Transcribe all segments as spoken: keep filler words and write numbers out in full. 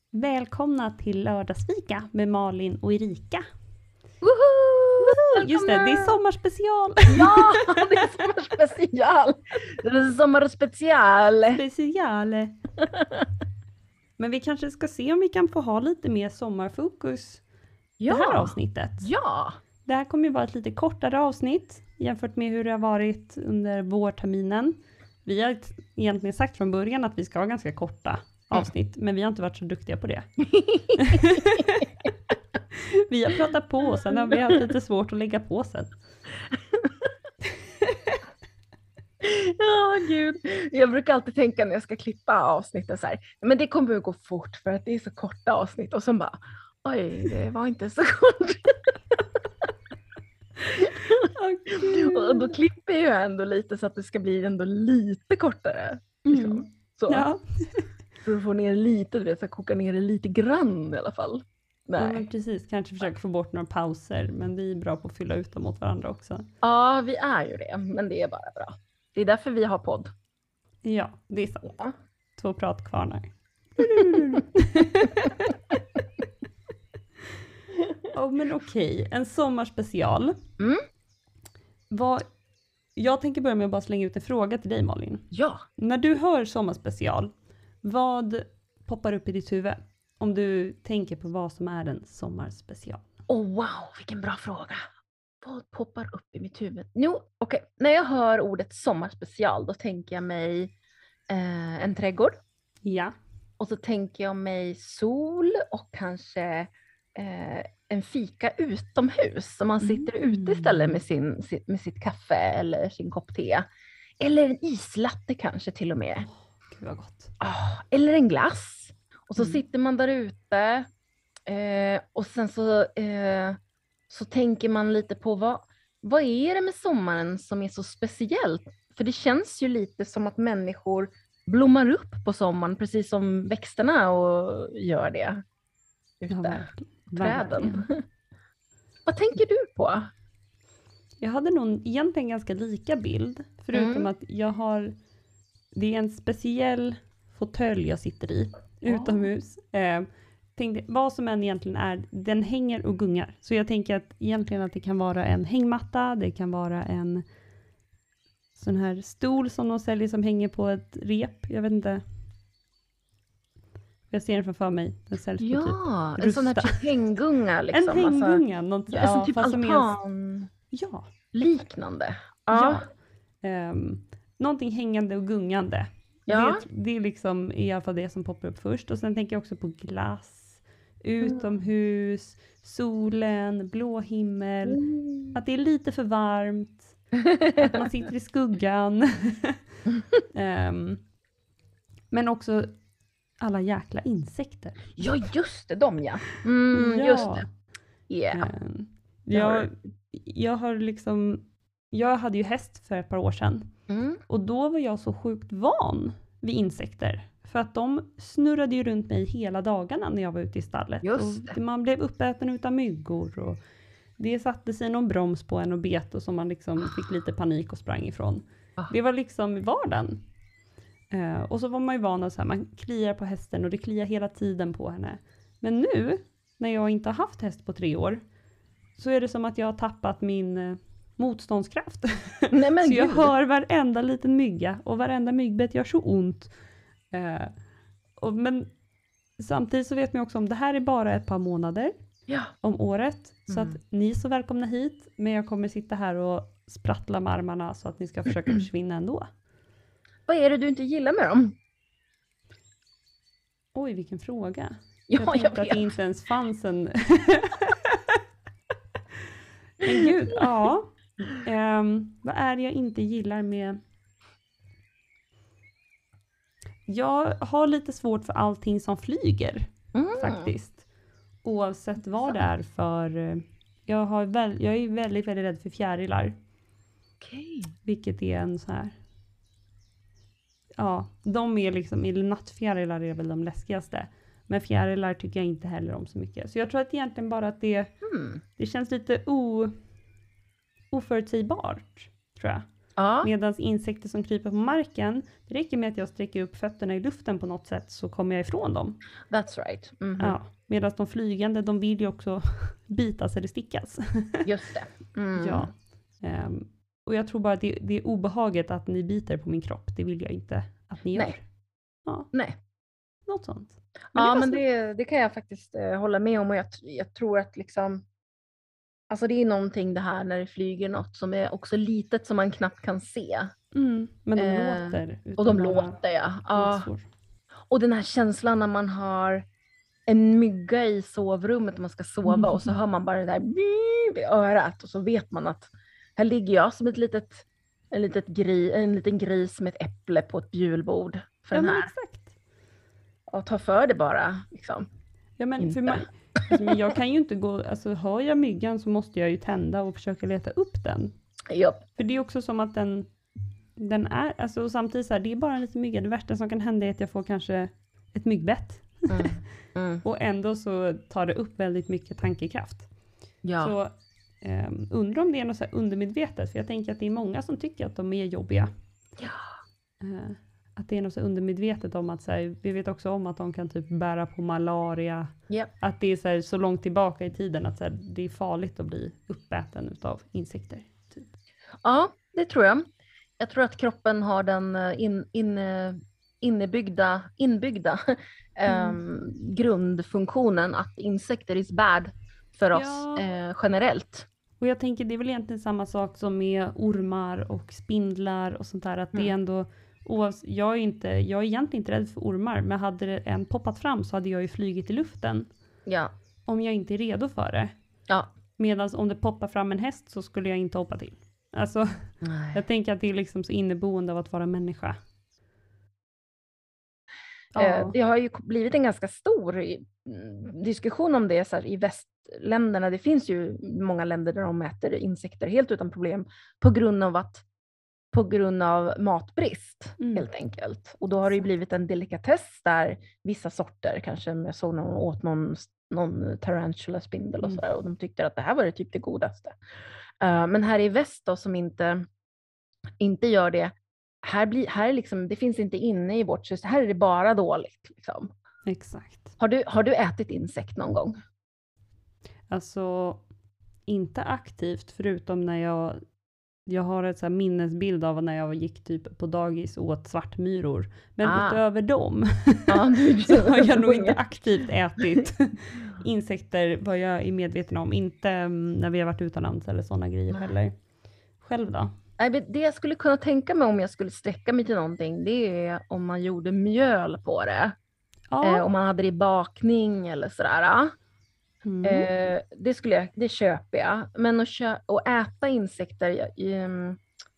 Välkomna till lördagsfika med Malin och Erika. Woho! Just det, det är sommarspecial. Ja, det är sommarspecial. Det är sommarspecial. Special. Men vi kanske ska se om vi kan få ha lite mer sommarfokus Ja. det här avsnittet. Ja. Det här kommer ju vara ett lite kortare avsnitt jämfört med hur det har varit under vårterminen. Vi har egentligen sagt från början att vi ska ha ganska korta avsnitt, mm. men vi har inte varit så duktiga på det. Vi har pratat på och sen har vi haft lite svårt att lägga på sen. Ja, gud. Jag brukar alltid tänka när jag ska klippa avsnitten så här, men det kommer att gå fort för att det är så korta avsnitt. Och sen bara, oj, det var inte så kort. Oh, och då klipper jag ändå lite så att det ska bli ändå lite kortare. Liksom. Mm. Så. Ja. För att få ner lite, du vet, så koka ner det lite grann i alla fall. Nej. Ja, men precis, kanske försöka få bort några pauser, men vi är bra på att fylla ut dem mot varandra också. Ja, vi är ju det, men det är bara bra. Det är därför vi har podd. Ja, det är sant. Ja. Två pratkvarnar. Oh, men okej, en sommarspecial. Mm. Vad, jag tänker börja med att bara slänga ut en fråga till dig, Malin. Ja. När du hör sommarspecial, vad poppar upp i ditt huvud? Om du tänker på vad som är en sommarspecial. Oh, wow, vilken bra fråga. Vad poppar upp i mitt huvud? Jo, okej. Okay. När jag hör ordet sommarspecial, då tänker jag mig eh, en trädgård. Ja. Och så tänker jag mig sol och kanske eh, en fika utomhus. Så man sitter mm. ute istället med, sin, med sitt kaffe eller sin kopp te. Eller en islatte kanske till och med. Oh, gud vad gott. Oh, eller en glass. Och så mm. sitter man där ute. Eh, och sen så, eh, så tänker man lite på vad, vad är det med sommaren som är så speciellt? För det känns ju lite som att människor blommar upp på sommaren, precis som växterna och gör det ute på träden. Vad tänker du på? Jag hade nog egentligen ganska lika bild, förutom mm. att jag har, det är en speciell fåtölj jag sitter i utomhus. Eh, tänkte, vad som än egentligen är, den hänger och gungar. Så jag tänker att egentligen att det kan vara en hängmatta, det kan vara en sån här stol som de säljer som hänger på ett rep. Jag vet inte. Jag ser den framför mig. Den säljs ja, på typ en sån här typ hänggunga. Liksom. En hänggunga. Något, ja, ja, typ altan. Är, ja. Liknande. Ja. ja. Um, någonting hängande och gungande. Ja. Det, det är liksom i alla fall det som poppar upp först. Och sen tänker jag också på glass, utomhus, solen, blå himmel. Mm. Att det är lite för varmt. Att man sitter i skuggan. um, men också alla jäkla insekter. Ja, just det. De, ja. Mm, ja. Just det. Yeah. Um, jag, jag har liksom... Jag hade ju häst för ett par år sedan. Mm. Och då var jag så sjukt van vid insekter. För att de snurrade ju runt mig hela dagarna när jag var ute i stallet. Just det. Och man blev uppäten utav myggor. Och det satte sig någon broms på en och bet. Och så man liksom fick lite panik och sprang ifrån. Ah. Det var liksom vardagen. Uh, och så var man ju van att så här, man kliar på hästen. Och det kliar hela tiden på henne. Men nu, när jag inte har haft häst på tre år. Så är det som att jag har tappat min... Uh, motståndskraft. Nej, men så jag Gud. hör varenda liten mygga och varenda myggbett gör så ont. Uh, och, men samtidigt så vet man också om det här är bara ett par månader ja. om året. Mm. Så att ni är så välkomna hit. Men jag kommer sitta här och sprattla med armarna så att ni ska försöka försvinna ändå. Vad är det du inte gillar med dem? Oj, vilken fråga. Ja, jag tänkte att det inte ens fanns en... Men gud, ja. Um, vad är det jag inte gillar med... Jag har lite svårt för allting som flyger. Mm. Faktiskt. Oavsett vad det är för... Jag, har väl, jag är väldigt, väldigt rädd för fjärilar. Okej. Okay. Vilket är en så här... Ja, de är liksom... Nattfjärilar är väl de läskigaste. Men fjärilar tycker jag inte heller om så mycket. Så jag tror att egentligen bara att det... Mm. Det känns lite o... oförutsägbart, tror jag. Ja. Medan insekter som kryper på marken, det räcker med att jag sträcker upp fötterna i luften på något sätt så kommer jag ifrån dem. That's right. Mm-hmm. Ja, medan de flygande, de vill ju också bitas eller stickas. Just det. Mm. Ja. Um, och jag tror bara att det, det är obehaget att ni biter på min kropp. Det vill jag inte att ni gör. Nej. Ja. Nej. Något sånt. Men ja, det men så... det, det kan jag faktiskt eh, hålla med om. Och jag, jag tror att liksom, alltså det är någonting det här när det flyger något som är också litet som man knappt kan se. Mm, men de eh, låter. Och de låter, ja. ja. Och den här känslan när man har en mygga i sovrummet och man ska sova mm. och så hör man bara det där i örat och så vet man att här ligger jag som ett litet, en, litet gri, en liten gris med ett äpple på ett julbord för ja, den här. Exakt. Och ta för det bara, liksom. Ja, men för man, alltså, men jag kan ju inte gå, alltså hör jag myggan så måste jag ju tända och försöka leta upp den. Yep. För det är också som att den, den är, alltså samtidigt så här, det är bara en liten mygga. Det värsta som kan hända är att jag får kanske ett myggbett. Mm. Mm. Och ändå så tar det upp väldigt mycket tankekraft. Ja. Så um, undrar om det är något så här undermedvetet. För jag tänker att det är många som tycker att de är jobbiga. Ja. Uh, att det är något så undermedvetet om att så här, vi vet också om att de kan typ bära på malaria. Yep. Att det är så, här, så långt tillbaka i tiden att så här, det är farligt att bli uppäten av insekter. Typ. Ja, det tror jag. Jag tror att kroppen har den in, in, inbyggda, inbyggda mm. um, grundfunktionen att insekter is bad för oss ja. eh, generellt. Och jag tänker det är väl egentligen samma sak som med ormar och spindlar och sånt där. Att mm. det är ändå, jag är, inte, jag är egentligen inte rädd för ormar, men hade en poppat fram så hade jag ju flygit i luften. Ja. Om jag inte är redo för det. Ja. Medan om det poppar fram en häst så skulle jag inte hoppa till. Alltså, nej. Jag tänker att det är liksom så inneboende av att vara människa. Ja. Det har ju blivit en ganska stor diskussion om det så här, i västländerna. Det finns ju många länder där de äter insekter helt utan problem på grund av att på grund av matbrist mm. helt enkelt. Och då har det ju blivit en delikatess där vissa sorter, kanske jag såg någon åt någon, någon tarantula spindel och mm. sådär, och de tyckte att det här var det typ det godaste. Uh, men här i väst då, som inte, inte gör det, här, blir, här är liksom, det finns inte inne i vårt system, här är det bara dåligt. Liksom. Exakt. Har du, har du ätit insekt någon gång? Alltså, inte aktivt, förutom när jag, jag har ett så här minnesbild av när jag gick typ på dagis och åt svartmyror. Men ah. utöver dem ah, så har jag nog inte aktivt ätit insekter, vad jag är medveten om. Inte när vi har varit utomlands eller sådana grejer heller. Själv då? Det jag skulle kunna tänka mig om jag skulle sträcka mig till någonting, det är om man gjorde mjöl på det. Ja. Eh, om man hade det i bakning eller sådär. Mm. Eh, det, skulle jag, det köper jag. Men att, kö- att äta insekter, um,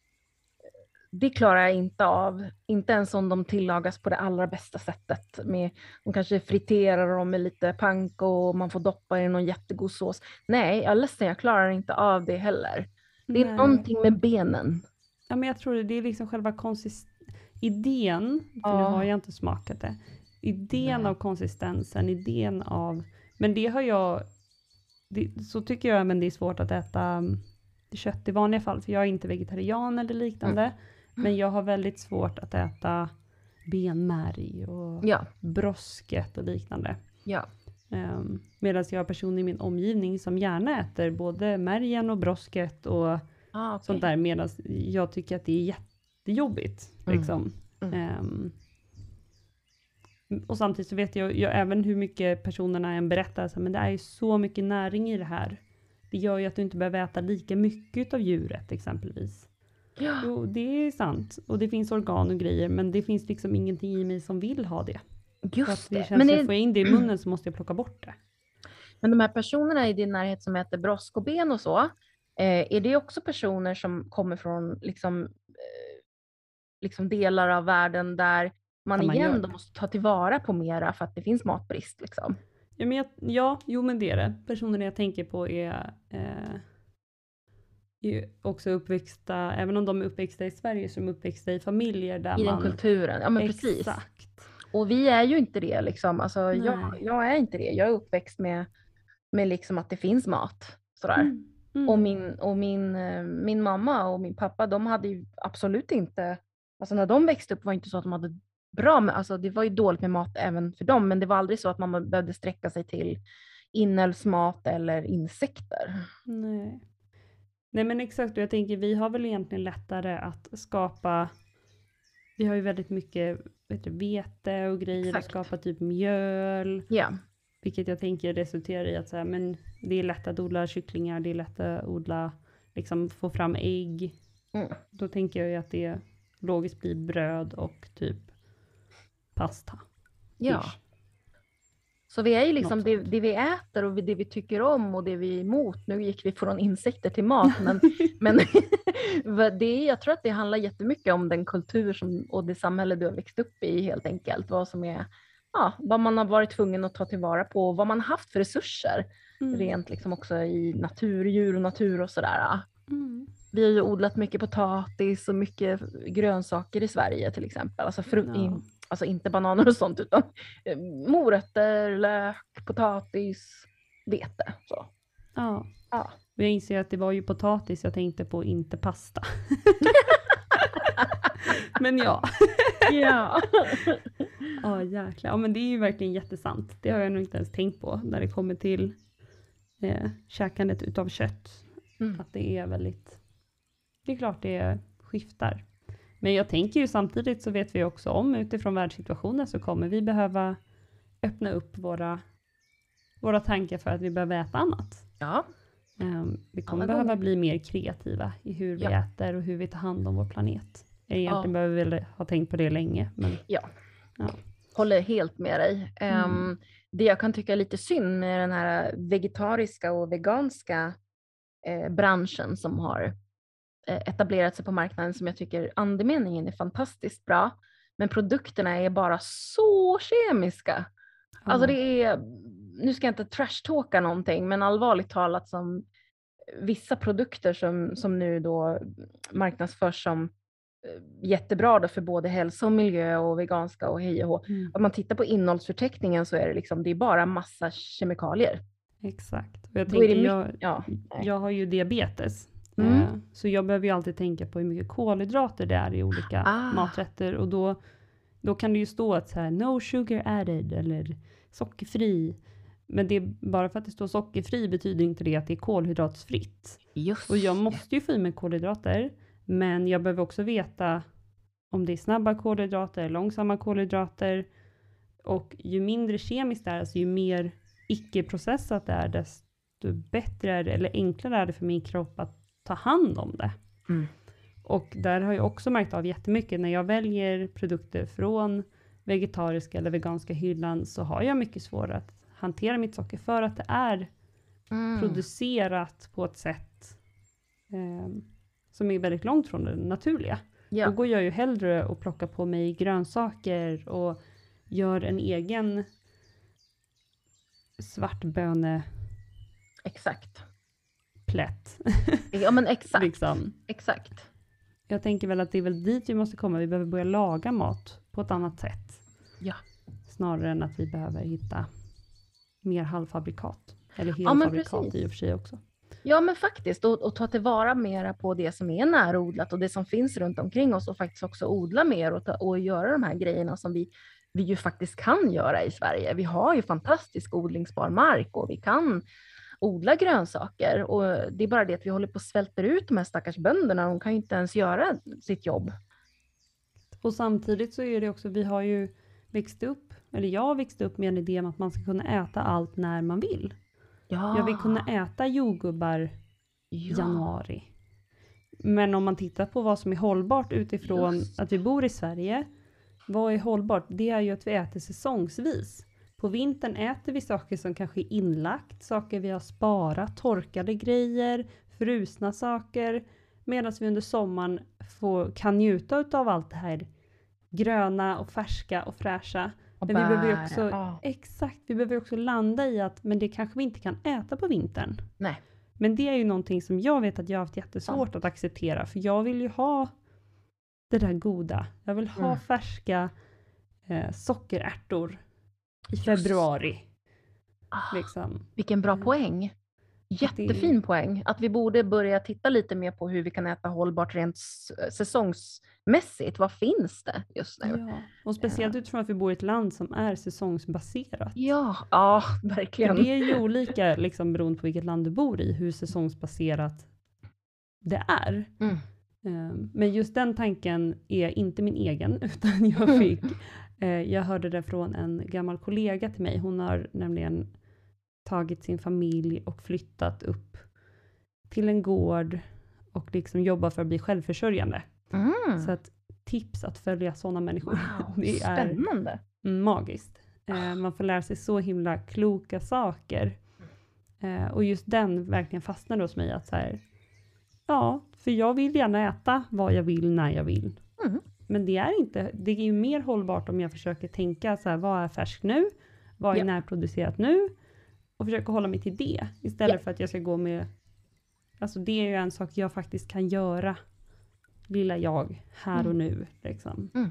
det klarar jag inte av. Inte ens om de tillagas på det allra bästa sättet. Med, de kanske friterar dem med lite panko och man får doppa i någon jättegod sås. Nej, jag är ledsen, jag klarar inte av det heller. Det är Nej. någonting med benen. Ja, men jag tror det, det är liksom själva konsist- idén, för ja. nu har jag inte smakat det. Idén Nej. av konsistensen, idén av, men det har jag, det, så tycker jag, men det är svårt att äta kött i vanliga fall, för jag är inte vegetarian eller liknande, mm. men jag har väldigt svårt att äta benmärg och ja. brosket och liknande. Ja. Um, medan jag har personer i min omgivning som gärna äter både märgen och brosket och ah, okay. sånt där, medan jag tycker att det är jättejobbigt. Mm. Liksom. Mm. Um, och samtidigt så vet jag, jag även hur mycket personerna än berättar, så, men det är ju så mycket näring i det här. Det gör ju att du inte behöver äta lika mycket av djuret exempelvis. Ja. Jo, det är sant. Och det finns organ och grejer, men det finns liksom ingenting i mig som vill ha det. Just det. det känns men det... att får jag in det i munnen så måste jag plocka bort det. Men de här personerna i din närhet som äter brosk och ben och så, eh, är det också personer som kommer från liksom, eh, liksom delar av världen där man, man igen då måste ta tillvara på mera för att det finns matbrist liksom? Ja, men jag, ja jo men det är det. Personerna jag tänker på är, eh, är också uppväxta, även om de är uppväxta i Sverige, som uppväxta i familjer där I man... den kulturen, ja men precis. Exakt. Och vi är ju inte det liksom, alltså jag, jag är inte det. Jag är uppväxt med, med liksom att det finns mat. Sådär. Mm. Mm. Och, min, och min, eh, min mamma och min pappa, de hade ju absolut inte, alltså när de växte upp var det inte så att de hade bra med, alltså det var ju dåligt med mat även för dem, men det var aldrig så att man behövde sträcka sig till inälvsmat eller insekter. Nej. Nej men exakt, och jag tänker vi har väl egentligen lättare att skapa, vi har ju väldigt mycket vet du, vete och grejer Exakt. att skapa typ mjöl. Ja. Vilket jag tänker resulterar i att så här, men det är lätt att odla kycklingar, det är lätt att odla, liksom få fram ägg. Mm. Då tänker jag ju att det logiskt blir bröd och typ pasta. Ja. Ish. Så vi är ju liksom Något det, sånt. det vi äter och det vi tycker om och det vi är emot. Nu gick vi från insekter till mat, men, men det är, jag tror att det handlar jättemycket om den kultur som, och det samhälle du har växt upp i helt enkelt. Vad som är, ja, vad man har varit tvungen att ta tillvara på och vad man har haft för resurser. Mm. Rent liksom också i naturdjur och natur och sådär. Mm. Vi har ju odlat mycket potatis och mycket grönsaker i Sverige till exempel. Alltså, fru- Ja. in, alltså inte bananer och sånt utan eh, morötter, lök, potatis, vete. Så. Ja. Ja. Och jag inser att det var ju potatis jag tänkte på, inte pasta. Men ja. Ja. Ja jäklar. Ja men det är ju verkligen jättesant. Det har jag nog inte ens tänkt på när det kommer till eh, käkandet utav kött. Mm. Att det är väldigt, det är klart det skiftar. Men jag tänker ju samtidigt så vet vi också om utifrån världssituationen så kommer vi behöva öppna upp våra, våra tankar för att vi behöver äta annat. Ja. Um, vi kommer Alla behöva gånger. bli mer kreativa i hur vi Ja. äter och hur vi tar hand om vår planet. Egentligen Ja. behöver vi väl ha tänkt på det länge. Men Ja. Ja. Håller helt med dig. Mm. Um, det jag kan tycka är lite synd med den här vegetariska och veganska eh, branschen som har eh, etablerat sig på marknaden, som jag tycker andemeningen är fantastiskt bra. Men produkterna är bara så kemiska. Alltså Ja. det är, nu ska jag inte trashtalka någonting, men allvarligt talat som vissa produkter som, som nu då marknadsförs som eh, jättebra då för både hälsa och miljö och veganska och hej och hå. Mm. Om man tittar på innehållsförteckningen så är det liksom, det är bara massa kemikalier. Exakt. Och jag, Då är det tänker, mycket, jag, ja, nej. jag har ju diabetes. Mm. Eh, så jag behöver ju alltid tänka på hur mycket kolhydrater det är i olika Ah. maträtter. Och då, då kan det ju stå att så här, no sugar added eller sockerfri. Men det är, bara för att det står sockerfri betyder inte det att det är kolhydratsfritt. Just. Och jag måste ju få i mig kolhydrater. Men jag behöver också veta om det är snabba kolhydrater, långsamma kolhydrater. Och ju mindre kemiskt det är, alltså ju mer icke-processat det är, desto bättre är det, eller enklare är det för min kropp att ta hand om det. Mm. Och där har jag också märkt av jättemycket när jag väljer produkter från vegetariska eller veganska hyllan, så har jag mycket svårare att hantera mitt socker för att det är Mm. producerat på ett sätt eh, som är väldigt långt från det naturliga. Då Ja. går jag ju hellre och plockar på mig grönsaker och gör en egen svartböneplätt. Exakt. Ja men exakt. liksom. Exakt. Jag tänker väl att det är väl dit vi måste komma. Vi behöver börja laga mat på ett annat sätt. Ja. Snarare än att vi behöver hitta mer halvfabrikat. Eller Ja, men helfabrikat precis. i och för sig också. Ja men faktiskt, och, och ta tillvara mera på det som är närodlat och det som finns runt omkring oss och faktiskt också odla mer och, ta, och göra de här grejerna som vi, vi ju faktiskt kan göra i Sverige. Vi har ju fantastisk odlingsbar mark och vi kan odla grönsaker och det är bara det att vi håller på att svälta ut de här stackars bönderna. De kan ju inte ens göra sitt jobb. Och samtidigt så är det också, vi har ju växt upp, eller jag har växt upp med en idé om att man ska kunna äta allt när man vill. Ja. Jag vill kunna äta jordgubbar i Ja. januari. Men om man tittar på vad som är hållbart utifrån Just. att vi bor i Sverige. Vad är hållbart? Det är ju att vi äter säsongsvis. På vintern äter vi saker som kanske är inlagt. Saker vi har sparat. Torkade grejer. Frusna saker. Medan vi under sommaren får, kan njuta av allt det här gröna och färska och fräscha. Och Men vi behöver ju bär, också, ja. exakt, vi behöver också landa i att men det kanske vi inte kan äta på vintern. Nej. Men det är ju någonting som jag vet att jag har haft jättesvårt Sant. att acceptera. För jag vill ju ha det där goda. Jag vill ha Mm. färska eh, sockerärtor i Just. februari. Ah, Liksom. vilken bra Mm. poäng. Jättefin det... poäng. Att vi borde börja titta lite mer på hur vi kan äta hållbart rent säsongsmässigt. Vad finns det just nu? Ja, och speciellt utifrån att vi bor i ett land som är säsongsbaserat. Ja, ja verkligen. För det är ju olika liksom, beroende på vilket land du bor i, hur säsongsbaserat det är. Mm. Men just den tanken är inte min egen, utan jag fick, jag hörde det från en gammal kollega till mig. Hon har nämligen tagit sin familj och flyttat upp till en gård och liksom jobbar för att bli självförsörjande. Mm. Så att tips att följa sådana människor. Wow, det är spännande. Magiskt. Eh, man får lära sig så himla kloka saker. Eh, och just den verkligen fastnade hos mig. Att så här, ja, för jag vill gärna äta vad jag vill när jag vill. Mm. Men det är inte, det är ju mer hållbart om jag försöker tänka så här, vad är färskt nu? Vad är Ja. närproducerat nu? Och försöka hålla mig till det. Istället Ja. för att jag ska gå med, alltså det är ju en sak jag faktiskt kan göra. Lilla jag, här Mm. och nu. Liksom. Mm.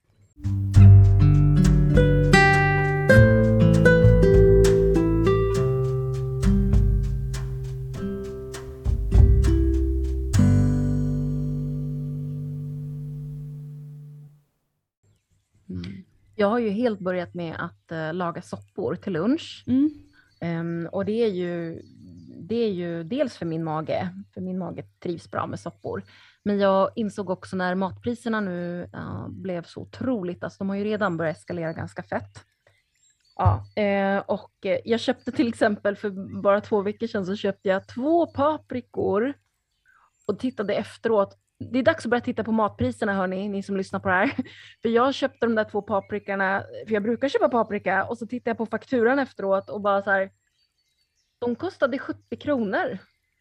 Mm. Jag har ju helt börjat med att uh, laga soppor till lunch. Mm. Um, och det är, ju, det är ju dels för min mage, för min mage trivs bra med soppor. Men jag insåg också när matpriserna nu uh, blev så otroligt, alltså de har ju redan börjat eskalera ganska fett. Ja, eh, och eh, jag köpte till exempel för bara två veckor sedan så köpte jag två paprikor och tittade efteråt. Det är dags att börja titta på matpriserna hörni, ni som lyssnar på det här. För jag köpte de där två paprikorna, för jag brukar köpa paprika och så tittade jag på fakturan efteråt och bara så här, de kostade sjuttio kronor.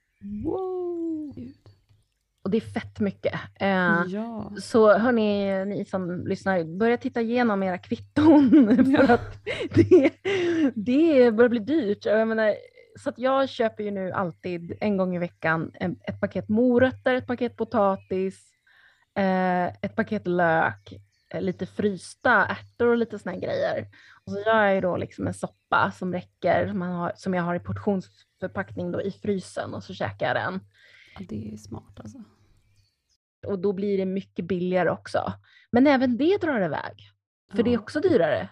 Wow. Och det är fett mycket. Eh, Ja. Så hörni, ni som lyssnar, börja titta igenom era kvitton. För att det, det börjar bli dyrt. Jag menar, så att jag köper ju nu alltid en gång i veckan ett paket morötter, ett paket potatis, eh, ett paket lök, lite frysta ärtor och lite såna här grejer. Och så gör jag ju då liksom en soppa som räcker, man har, som jag har i portionsförpackning då i frysen och så käkar jag den. Ja, det är smart alltså. Och då blir det mycket billigare också. Men även det drar iväg. För Ja. det är också dyrare.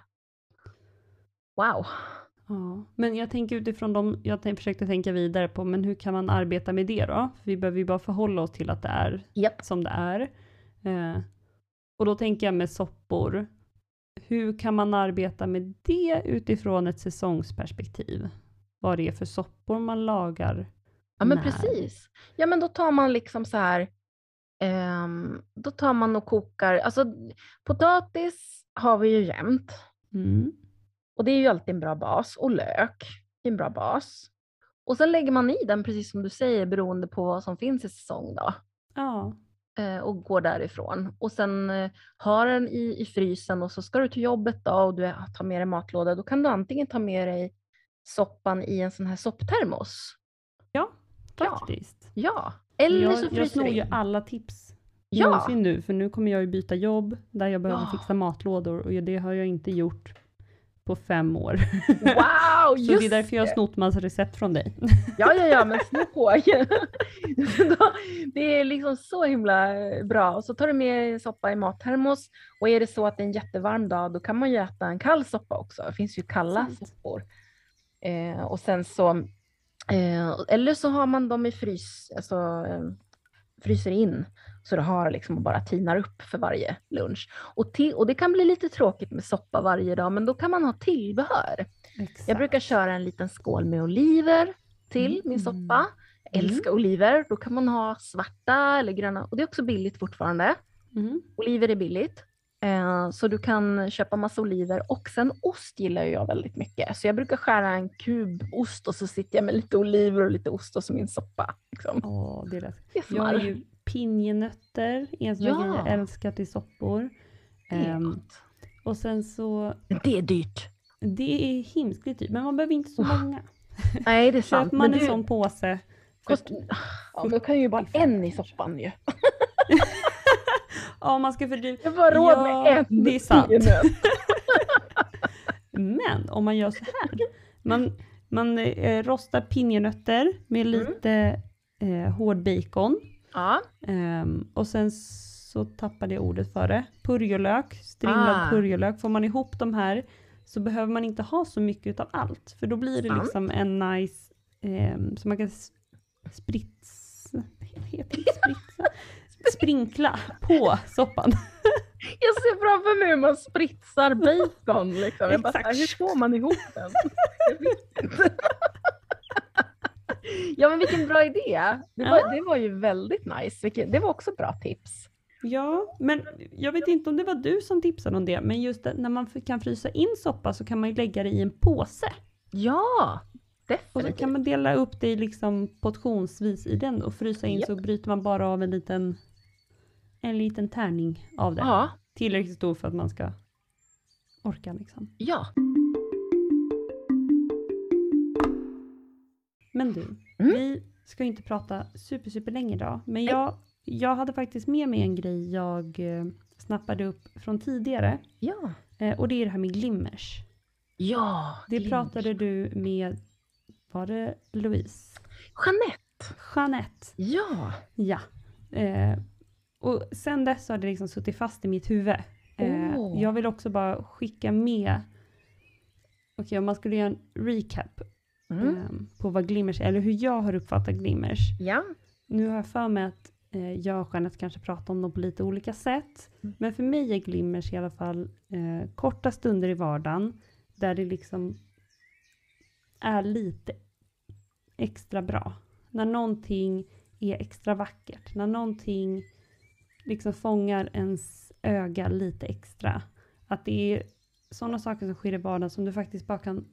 Wow. Ja. Men jag tänker utifrån dem, jag tänkte, försökte tänka vidare på, men hur kan man arbeta med det då? För vi behöver ju bara förhålla oss till att det är Yep. som det är. Eh, och då tänker jag med soppor. Hur kan man arbeta med det utifrån ett säsongsperspektiv? Vad det är för soppor man lagar? Ja men när? precis. Ja men då tar man liksom så här. Um, då tar man och kokar. Alltså potatis har vi ju jämt. Mm. Och det är ju alltid en bra bas. Och lök är en bra bas. Och sen lägger man i den precis som du säger beroende på vad som finns i säsong då. Ja. Uh, och går därifrån. Och sen uh, har den i, i frysen och så ska du till jobbet då och du tar med dig matlåda. Då kan du antingen ta med dig soppan i en sån här sopptermos. Ja, Ja. faktiskt. Ja. Eller Jag, så jag fryser snor du ju in. alla tips Ja. någonsin nu, för nu kommer jag ju byta jobb där jag behöver Ja. fixa matlådor, och det har jag inte gjort på fem år. Wow, Så just det är därför jag har snott massa recept från dig. Ja, ja, ja, men snå på. Det är liksom så himla bra. Och så tar du med soppa i mattermos. Och är det så att det är en jättevarm dag, då kan man ju äta en kall soppa också. Det finns ju kalla Sant. soppor. Eh, och sen så, eh, eller så har man dem i frys, alltså eh, fryser in. Så det har liksom bara tinar upp för varje lunch. Och, till, och det kan bli lite tråkigt med soppa varje dag, men då kan man ha tillbehör. Exakt. Jag brukar köra en liten skål med oliver till Mm. min soppa. Jag älskar oliver. Då kan man ha svarta eller gröna. Och det är också billigt fortfarande. Mm. Oliver är billigt. Eh, så du kan köpa massa oliver. Och sen ost gillar jag väldigt mycket. Så jag brukar skära en kub ost och så sitter jag med lite oliver och lite ost och så min soppa. Liksom. Åh, det är rätt. Det är Jag har smart. ju pinjenötter, en sån Ja. grej jag älskar till soppor. Det är Ehm, gott. och sen så, Men det är dyrt. det är himskligt dyrt, men man behöver inte så Oh, många. Nej, det är sant. Köper man Men en du, sån påse. För, kost... ja, men då kan ju bara en i soppan ju. ja, man ska fördriva. Jag har råd Ja, med en. det är sant. pinjenöt. Men om man gör så här. Man, Man eh, rostar pinjenötter med lite mm. eh, hård bacon. Ja. Um, och sen så tappade jag ordet för det. Purjolök, strimlad ah. purjolök. Får man ihop de här så behöver man inte ha så mycket av allt. För då blir det Sant. liksom en nice, um, så man kan spritsa, heter det spritsa? sprinkla på soppan. Jag ser framför mig hur man spritsar bacon. Liksom. Jag bara, hur får man ihop den? Jag vet inte. Ja, men vilken bra idé. Det var, ja. det var ju väldigt nice. Vilket, det var också bra tips. Ja, men jag vet inte om det var du som tipsade om det. Men just det, när man kan frysa in soppa så kan man ju lägga det i en påse. Ja, definitivt. Och så kan man dela upp det liksom portionsvis i den och frysa in. Yep. Så bryter man bara av en liten, en liten tärning av det. Ja. Tillräckligt stor för att man ska orka liksom. Ja. Men du, mm. vi ska inte prata super super länge idag. Men jag, jag hade faktiskt med mig en grej jag eh, snappade upp från tidigare. Ja. Eh, och det är det här med glimmers. Ja. Det glimmers. pratade du med, var det Louise? Jeanette. Jeanette. Ja. Ja. Eh, och sen dess har det liksom suttit fast i mitt huvud. Eh, oh. Jag vill också bara skicka med. Okej, okay, om man skulle göra en recap. Mm. Eh, på vad glimmers är, eller hur jag har uppfattat glimmers. Ja. Nu har jag för mig att eh, jag och Jeanette kanske pratar om dem på lite olika sätt. Mm. Men för mig är glimmers i alla fall eh, korta stunder i vardagen. Där det liksom är lite extra bra. När någonting är extra vackert. När någonting liksom fångar ens öga lite extra. Att det är sådana saker som sker i vardagen som du faktiskt bara kan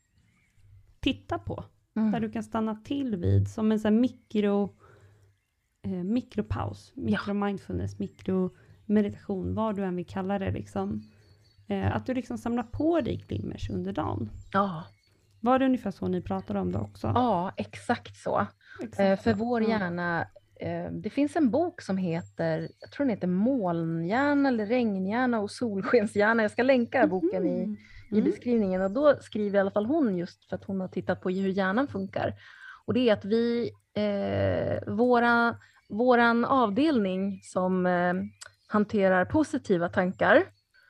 titta på. Mm. Där du kan stanna till vid. Som en sån här mikro, eh, mikropaus. Mikro-mindfulness, mikro-meditation. Vad du än vill kalla det liksom. Eh, att du liksom samlar på dig glimmers under dagen. Ja. Var det ungefär så ni pratade om det också? Ja, exakt så. Exakt eh, för så. Vår hjärna, eh, det finns en bok som heter, jag tror den heter Molnhjärna eller Regnhjärna och Solskenshjärna. Jag ska länka boken mm. i, i mm. beskrivningen. Och då skriver i alla fall hon, just för att hon har tittat på hur hjärnan funkar. Och det är att vi, eh, våra, våran avdelning som eh, hanterar positiva tankar,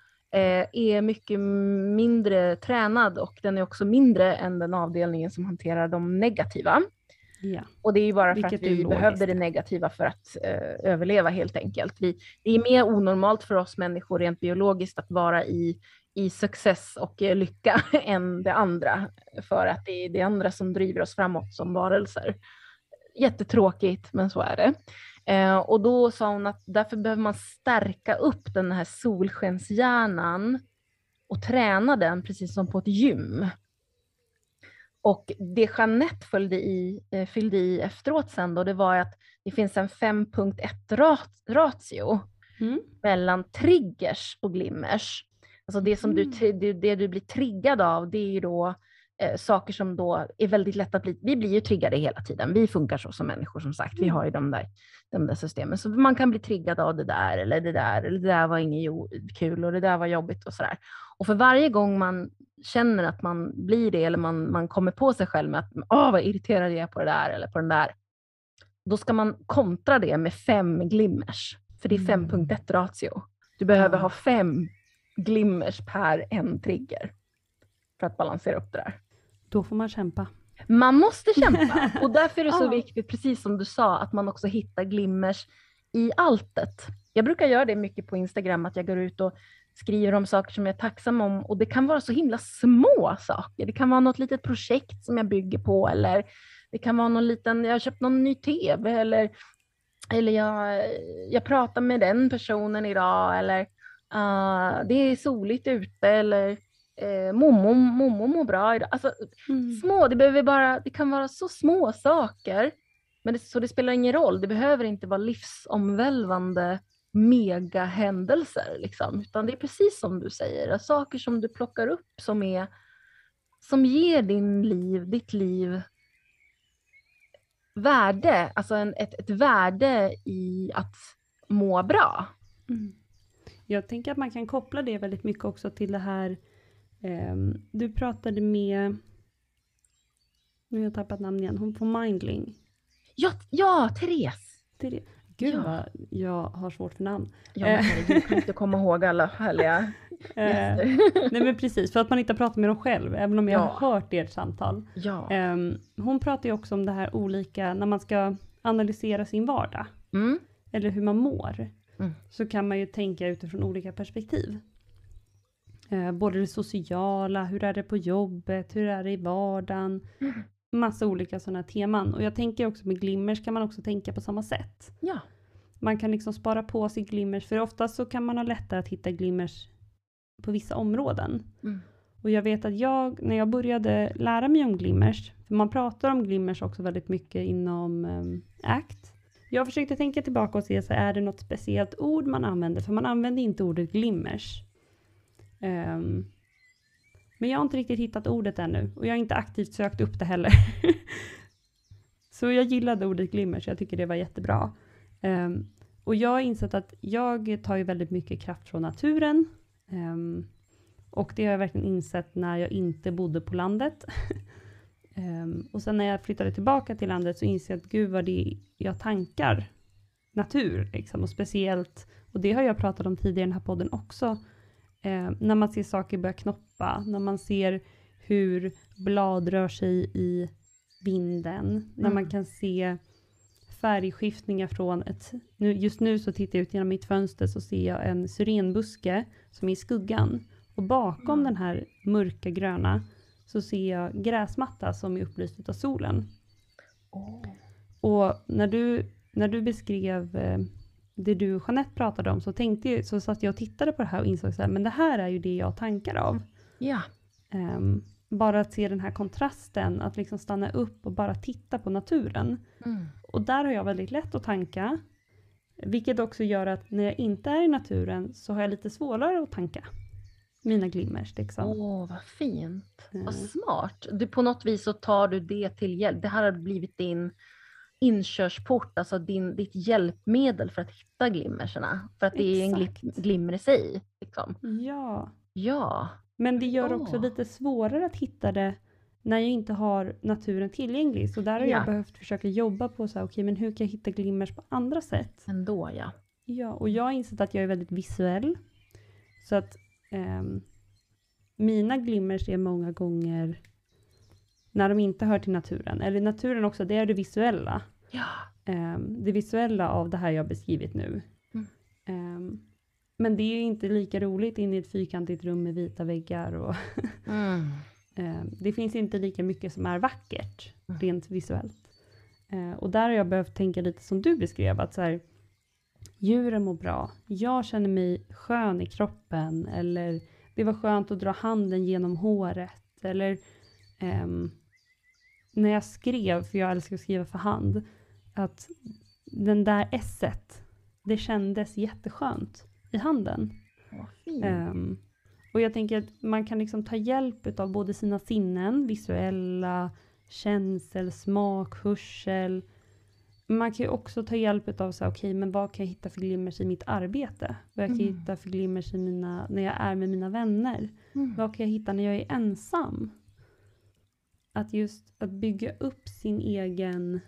är mycket mindre tränad och den är också mindre än den avdelningen som hanterar de negativa. Ja. Och det är ju bara för Vilket att vi behövde det negativa för att eh, överleva helt enkelt. Vi, det är mer onormalt för oss människor rent biologiskt att vara i, i success och eh, lycka än det andra. För att det är det andra som driver oss framåt som varelser. Jättetråkigt, men så är det. Eh, och då sa hon att därför behöver man stärka upp den här solskenshjärnan och träna den precis som på ett gym. Och det Jeanette fyllde i, eh, fyllde i efteråt sen då, det var att det finns en fem punkt ett rat, ratio mm. mellan triggers och glimmers. Alltså det som mm. du, det, det du blir triggad av, det är ju då Eh, saker som då är väldigt lätt att bli, vi blir ju triggade hela tiden, vi funkar så som människor som sagt, vi har ju de där, de där systemen, så man kan bli triggad av det där eller det där, eller det där var inget jo- kul och det där var jobbigt och sådär. Och för varje gång man känner att man blir det eller man, man kommer på sig själv med att åh vad irriterad jag är på det där eller på den där, då ska man kontra det med fem glimmers, för det är fem punkt ett ratio. Du behöver ha fem glimmers per en trigger för att balansera upp det där. Då får man kämpa. Man måste kämpa. Och därför är det så ja. viktigt, precis som du sa, att man också hittar glimmers i alltet. Jag brukar göra det mycket på Instagram, att jag går ut och skriver om saker som jag är tacksam om. Och det kan vara så himla små saker. Det kan vara något litet projekt som jag bygger på. Eller det kan vara någon liten, jag har köpt någon ny tv. Eller, eller jag, jag pratar med den personen idag. Eller uh, det är soligt ute. Eller Eh, mommo, mommo mår bra idag. Alltså, mm. små, det behöver bara, det kan vara så små saker, men det, så det spelar ingen roll. Det behöver inte vara livsomvälvande megahändelser liksom, utan det är precis som du säger, saker som du plockar upp som är, som ger din liv, ditt liv värde, alltså en, ett, ett värde i att må bra. Mm. Jag tänker att man kan koppla det väldigt mycket också till det här. Um, du pratade med Nu har jag tappat namn igen. Hon på Mindling. Ja, ja Therese. Det, gud Ja. vad jag har svårt för namn. Ja, men herregud, jag kan inte komma ihåg alla härliga gäster. Nej men precis, för att man inte pratar med dem själv, även om jag Ja. har hört ert samtal. Ja. Um, hon pratar ju också om det här olika, när man ska analysera sin vardag. Mm. Eller hur man mår. Mm. Så kan man ju tänka utifrån olika perspektiv. Uh, både det sociala, hur är det på jobbet, hur är det i vardagen. Mm. Massa olika sådana teman. Och jag tänker också med glimmers kan man också tänka på samma sätt. Ja. Man kan liksom spara på sig glimmers, för oftast så kan man ha lättare att hitta glimmers på vissa områden. Mm. Och jag vet att jag, när jag började lära mig om glimmers, för man pratar om glimmers också väldigt mycket inom um, A C T. Jag försökte tänka tillbaka och se, så är det något speciellt ord man använder? För man använder inte ordet glimmers. Um, men jag har inte riktigt hittat ordet ännu. Och jag har inte aktivt sökt upp det heller. Så jag gillade ordet glimmers, jag tycker det var jättebra. Um, och jag har insett att jag tar ju väldigt mycket kraft från naturen. Um, och det har jag verkligen insett när jag inte bodde på landet. um, och sen när jag flyttade tillbaka till landet så inser jag att gud vad det jag tankar natur. Liksom, och speciellt, och det har jag pratat om tidigare i den här podden också. Um, när man ser saker börja knoppa. När man ser hur blad rör sig i vinden. Mm. När man kan se färgskiftningar från ett, nu, just nu så tittar jag ut genom mitt fönster så ser jag en syrenbuske som är i skuggan. Och bakom mm. den här mörka gröna så ser jag gräsmatta som är upplyst av solen. Oh. Och när du, när du beskrev eh, det du och Jeanette pratade om så tänkte jag, så satt jag och tittade på det här och insåg så här, men det här är ju det jag tankar av. Ja. Um, bara att se den här kontrasten, att liksom stanna upp och bara titta på naturen. Mm. Och där har jag väldigt lätt att tanka. Vilket också gör att när jag inte är i naturen så har jag lite svårare att tanka mina glimmers. Liksom. Åh, oh, vad fint. Mm. Vad smart. Du, på något vis så tar du det till hjälp. Det här har blivit din inkörsport, alltså din, ditt hjälpmedel för att hitta glimmerserna. För att det Exakt. är en glimmer i sig. Liksom. Ja. Ja. Men det gör oh. också lite svårare att hitta det när jag inte har naturen tillgänglig. Så där har ja. jag behövt försöka jobba på så här, okej, men hur kan jag hitta glimmers på andra sätt? Ändå, ja. Ja, och jag har insett att jag är väldigt visuell. Så att eh, mina glimmers är många gånger när de inte hör till naturen. Eller naturen också, det är det visuella. Ja. Eh, det visuella av det här jag har beskrivit nu. Mm. Eh, men det är ju inte lika roligt in i ett fyrkantigt rum med vita väggar. Och mm. eh, det finns inte lika mycket som är vackert, mm. rent visuellt. Eh, och där har jag behövt tänka lite som du beskrev, att så här, djuren mår bra. Jag känner mig skön i kroppen. Eller det var skönt att dra handen genom håret. Eller um, när jag skrev, för jag älskar att skriva för hand. Att den där esset, det kändes jätteskönt i handen. Vad fint. Um, och jag tänker att man kan liksom ta hjälp av både sina sinnen, visuella, känsel, smak, hörsel. Man kan ju också ta hjälp av så här, okej, men vad kan jag hitta för glimmers i mitt arbete? Vad kan jag Mm. hitta för glimmers i mina, när jag är med mina vänner? Mm. Vad kan jag hitta när jag är ensam? Att just att bygga upp sin egen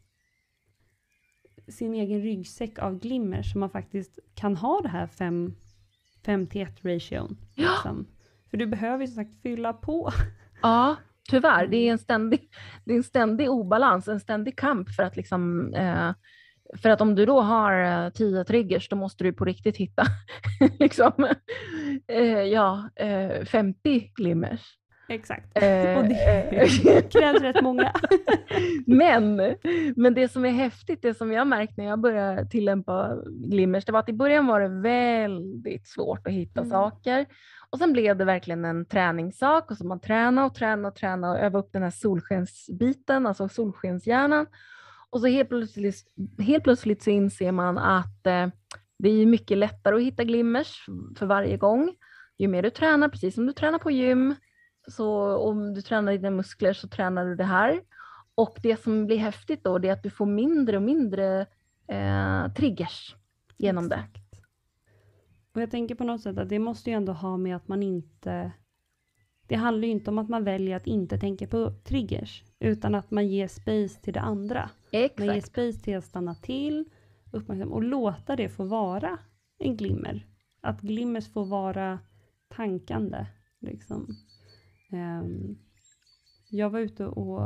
sin egen ryggsäck av glimmer så man faktiskt kan ha det här fem till ett ration. Ja. Liksom. För du behöver ju som sagt fylla på. Ja, tyvärr. Det är en ständig, det är en ständig obalans, en ständig kamp för att liksom eh, för att om du då har eh, tio triggers då måste du på riktigt hitta liksom eh, ja, eh, femtio glimmers. Exakt. Eh, och det krävs rätt många. men, men det som är häftigt, det som jag märkt när jag började tillämpa glimmers, det var att i början var det väldigt svårt att hitta mm. saker. Och sen blev det verkligen en träningssak och så man tränar och tränar och tränar och övar upp den här solskensbiten, alltså solskenshjärnan. Och så helt plötsligt, helt plötsligt så inser man att eh, det är mycket lättare att hitta glimmers för varje gång. Ju mer du tränar, precis som du tränar på gym. Så om du tränar dina muskler så tränar du det här. Och det som blir häftigt då, det är att du får mindre och mindre eh, triggers genom Exakt. det. Och jag tänker på något sätt att det måste ju ändå ha med att man inte det handlar ju inte om att man väljer att inte tänka på triggers, utan att man ger space till det andra. Exakt. Man ger space till att stanna till, uppmärksam, och låta det få vara en glimmer. Att glimmers får vara tankande. Liksom. Um, jag var ute och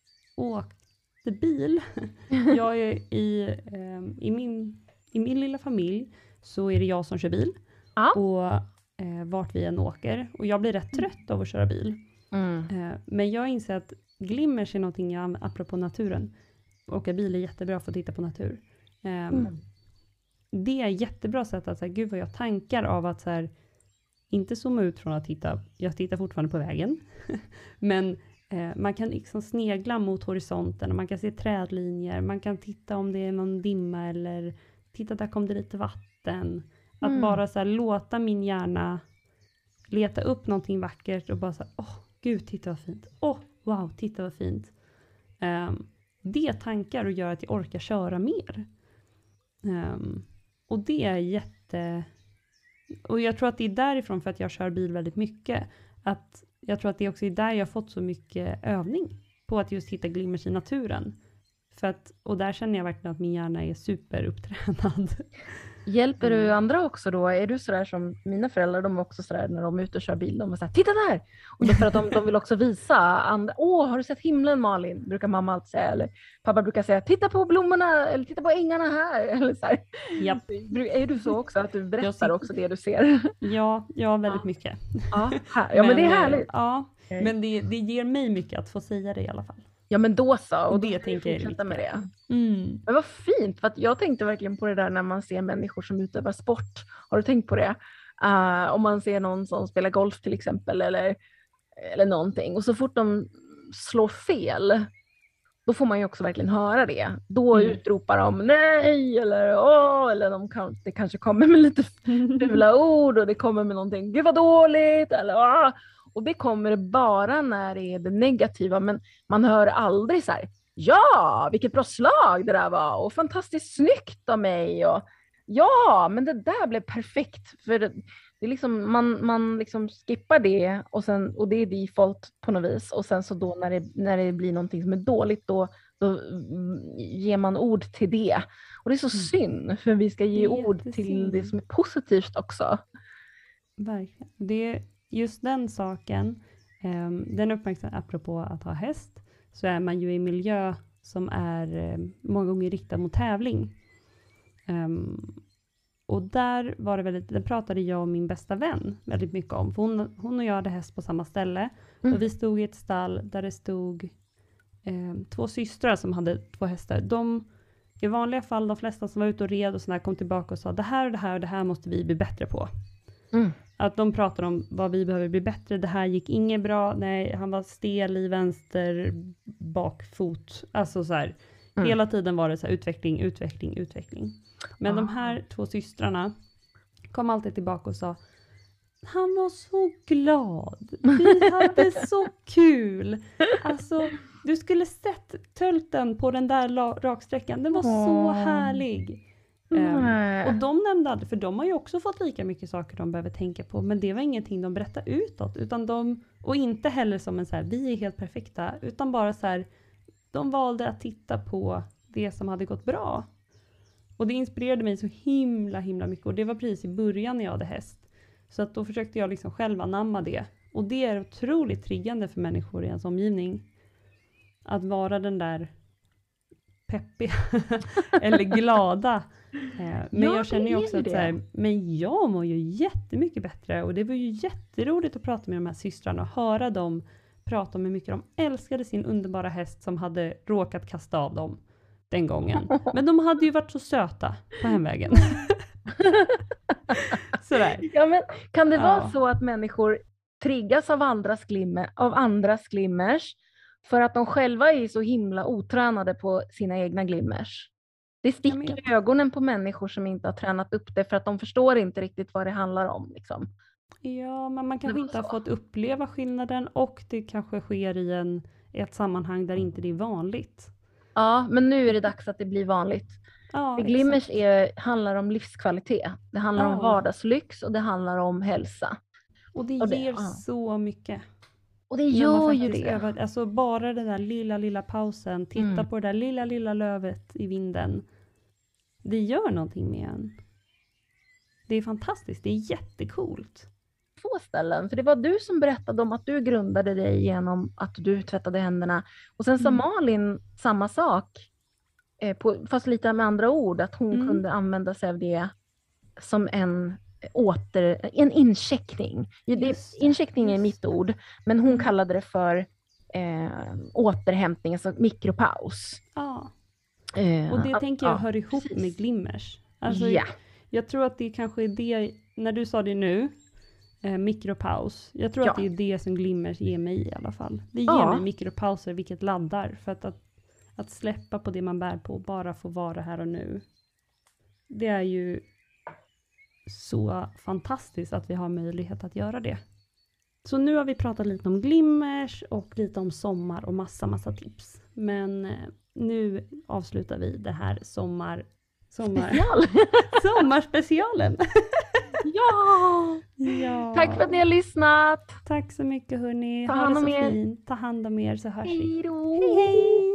åkte bil. Jag är i, um, i, min, i min lilla familj så är det jag som kör bil. Ja. Och eh, vart vi än åker. Och jag blir rätt trött av att köra bil. Mm. Eh, men jag inser att glimmers är någonting jag använder, apropå naturen. Åka bil är jättebra för att titta på natur. Eh, Mm. Det är ett jättebra sätt att säga, gud vad jag tankar av att så här, inte zooma ut från att titta. Jag tittar fortfarande på vägen. Men eh, man kan liksom snegla mot horisonten. Och man kan se trädlinjer. Man kan titta om det är någon dimma. Eller titta, där kom det lite vatten. Att Mm. bara så här, låta min hjärna leta upp någonting vackert. Och bara så här, åh gud, titta vad fint. Åh, wow, titta vad fint. Um, det tankar och gör att jag orkar köra mer. Um, och det är jätte... Och jag tror att det är därifrån, för att jag kör bil väldigt mycket. Att jag tror att det också är där jag har fått så mycket övning. På att just hitta glimmers i naturen. För att, och där känner jag verkligen att min hjärna är superupptränad. Hjälper du Mm. andra också då? Är du sådär som mina föräldrar, de är också sådär när de är ute och kör bil, de är såhär, titta där! Och det är för att de, de vill också visa andra, åh, har du sett himlen, Malin? Brukar mamma alltid säga, eller pappa brukar säga, titta på blommorna, eller titta på ängarna här, eller så här. Japp. Är du så också, att du berättar sitter- också det du ser? Ja, ja, väldigt Ja. mycket. Ja, här. Ja men det är eh, härligt. Ja, Okej. men det, det ger mig mycket att få säga det i alla fall. Ja men då så, och Och det det det tänker tänker jag är fortsätta med det. Mm. Men vad fint, för att jag tänkte verkligen på det där när man ser människor som utövar sport. Har du tänkt på det? Uh, om man ser någon som spelar golf till exempel, eller, eller någonting. Och så fort de slår fel, då får man ju också verkligen höra det. Då Mm. utropar de nej, eller åh, eller de kan, det kanske kommer med lite fula ord, och det kommer med någonting, gud vad dåligt, eller åh. Och det kommer bara när det är det negativa, men man hör aldrig så här, ja, vilket bra slag det där var, och fantastiskt snyggt av mig, och ja, men det där blev perfekt, för det, det är liksom, man, man liksom skippar det, och, sen, och det är default på något vis, och sen så då när det, när det blir någonting som är dåligt, då, då ger man ord till det. Och det är så synd, för vi ska ge Det är ord till jättesynd. det som är positivt också. Verkligen. Det är just den saken, um, den uppmärksamhet, apropå att ha häst, så är man ju i miljö som är um, många gånger riktad mot tävling. Um, och där var det väldigt, den pratade jag och min bästa vän väldigt mycket om. För hon, hon och jag hade häst på samma ställe. Mm. Och vi stod i ett stall där det stod um, två systrar som hade två hästar. De, i vanliga fall, de flesta som var ute och red och sådär kom tillbaka och sa, det här och det här och det här måste vi bli bättre på. Mm. Att de pratar om vad vi behöver bli bättre. Det här gick inget bra. Nej, han var stel i vänster bakfot. Alltså så här. Mm. Hela tiden var det så här utveckling, utveckling, utveckling. Men de Ah. här två systrarna kom alltid tillbaka och sa, han var så glad. Vi hade så kul. Alltså, du skulle sett tölten på den där la- raksträckan. Den var så Åh. härlig. Nej. Um, och de nämnde aldrig, för de har ju också fått lika mycket saker de behöver tänka på, men det var ingenting de berättade utåt, utan de, och inte heller som en så här, vi är helt perfekta, utan bara så här, de valde att titta på det som hade gått bra. Och det inspirerade mig så himla himla mycket, och det var precis i början när jag hade häst. Så att då försökte jag liksom själv anamma det, och det är otroligt triggande för människor i ens omgivning. Att vara den där peppiga eller glada. Eh, men Ja, jag känner ju det är också ju att det. så här, men jag mår ju jättemycket bättre, och det var ju jätteroligt att prata med de här systrarna och höra dem prata om hur mycket de älskade sin underbara häst som hade råkat kasta av dem den gången. Men de hade ju varit så söta på hemvägen. Sådär. Ja, men kan det vara Ja. så att människor triggas av andras, glimmer, av andras glimmers för att de själva är så himla otränade på sina egna glimmers? Det Ja, men sticker jag- i ögonen på människor som inte har tränat upp det, för att de förstår inte riktigt vad det handlar om. Liksom. Ja, men man kanske var inte har så. fått uppleva skillnaden, och det kanske sker i, en, i ett sammanhang där inte det är vanligt. Ja, men nu är det dags att det blir vanligt. Ja, För glimmers exakt. är, handlar om livskvalitet. Det handlar om Ja. vardagslyx, och det handlar om hälsa. Och det och det- ger ja. så mycket. Och det När gör man ju faktiskt det. övar, alltså bara den där lilla, lilla pausen, titta Mm. på det där lilla, lilla lövet i vinden. Det gör någonting med en. Det är fantastiskt, det är jättekult. Två ställen, för det var du som berättade om att du grundade dig genom att du tvättade händerna. Och sen sa Mm. Malin samma sak, eh, på, fast lite med andra ord, att hon Mm. kunde använda sig av det som en åter, en incheckning. Ju, det, Just det, incheckning är just mitt det. ord, men hon Mm. kallade det för eh, återhämtning, alltså mikropaus. Ja. Eh, Och det att- tänker jag ja, hör ihop precis. med glimmers. Alltså, Ja. Jag tror att det kanske är det, när du sa det nu, eh, mikropaus. Jag tror Ja. att det är det som glimmers ger mig i alla fall. Det ger Ja. mig mikropauser, vilket laddar. För att, att, att släppa på det man bär på och bara få vara här och nu. Det är ju så fantastiskt att vi har möjlighet att göra det. Så nu har vi pratat lite om glimmers och lite om sommar och massa, massa tips. Men eh, nu avslutar vi det här sommar... sommar Special. sommarspecialen. Ja! Ja. Tack för att ni har lyssnat. Tack så mycket hörni. Ta Ha hand det om så er. fint. Ta hand om er så hörs vi. Hej då! Hej hej!